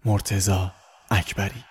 مرتضی اکبری.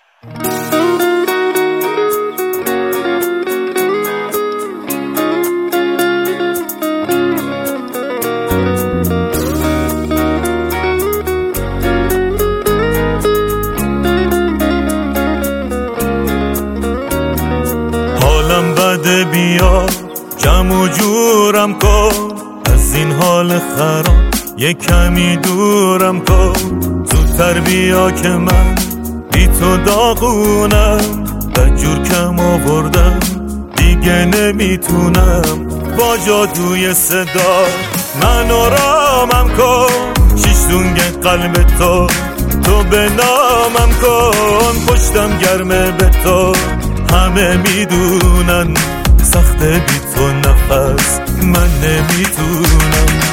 حالم بده، بیا جمع و جورم کن، از این حال خراب یه کمی دورم کن. زودتر بیا که من بی تو داغونم، بدجور کم آوردم دیگه نمیتونم. با جادوی صدا من آرامم کن، شیشتونگ قلب تو به نامم کن. پشتم گرمه به تو، همه میدونن سخته بی تو نفس من نمیتونم.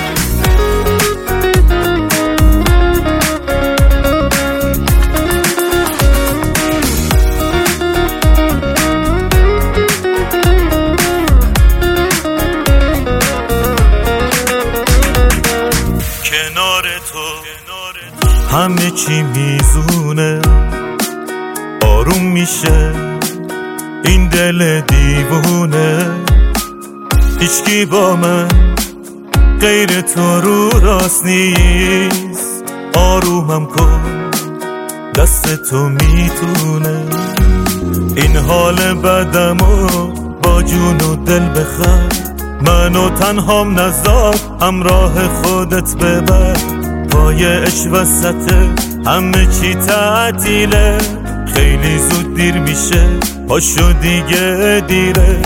کنار تو همه چی میزونه، آروم میشه این دل دیوونه. هیچکی با من غیر تو رو راست نیست، آرومم کن دست تو میتونه. این حال بدمو با جون و دل بخر، منو تنهام نذار همراه خودت ببر. پای عشق وسطه همه چی تعطیله، خیلی زود دیر میشه پاشو دیگه دیره.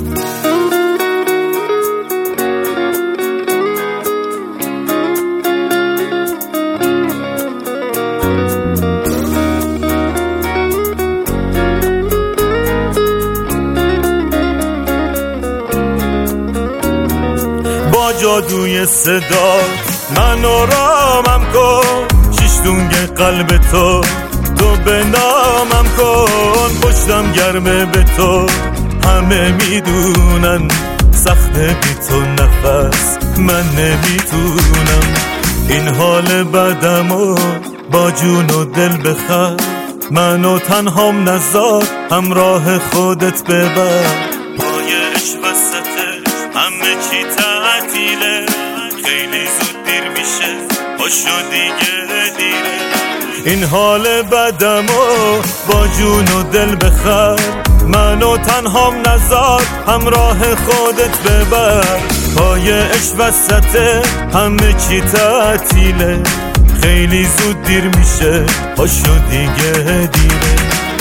با جادوی صدا من آرامم کن، شیشتونگ قلب تو به نامم کن. پشتم گرمه به تو، همه میدونن سخته بی تو نفس من نمیتونم. این حال بدمو با جون و دل بخر، منو تنهام نذار همراه خودت ببر. پای عشق وسطه همه چی تعطیله، خیلی زود دیر میشه پاشو دیگه دیره. این حال بدمو با جون و دل بخر، منو تنهام نذار همراه خودت ببر. پای عشق وسطه همه چی تعطیله، خیلی زود دیر میشه پاشو دیگه دیره.